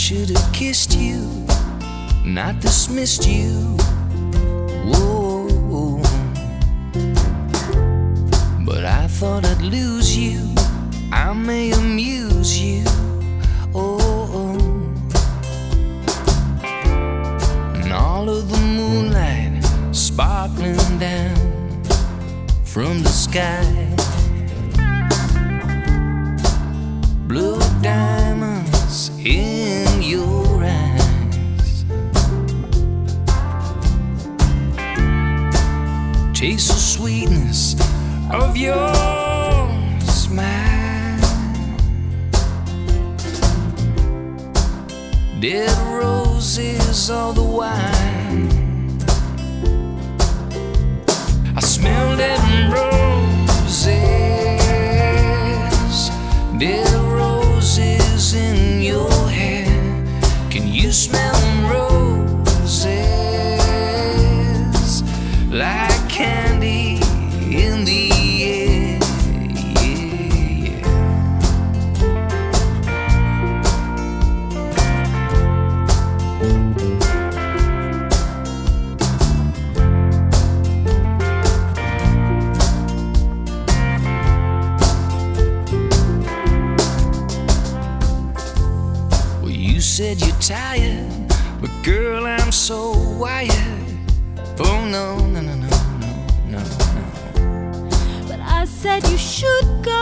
should have kissed you, not dismissed you. Whoa, but I thought I'd lose you. I may amuse you. Oh, and all of the moonlight sparkling down from the sky. Blue diamonds in your eyes. Taste the sweetness of your smile. Dead roses all the while. I smell dead roses. Dead roses in your hair. Can you smell them roses like candy in the air? Yeah, yeah. Well, you said you're tired, but girl, I'm so wired. Oh no, no, no, no, no, no, no. But I said you should go.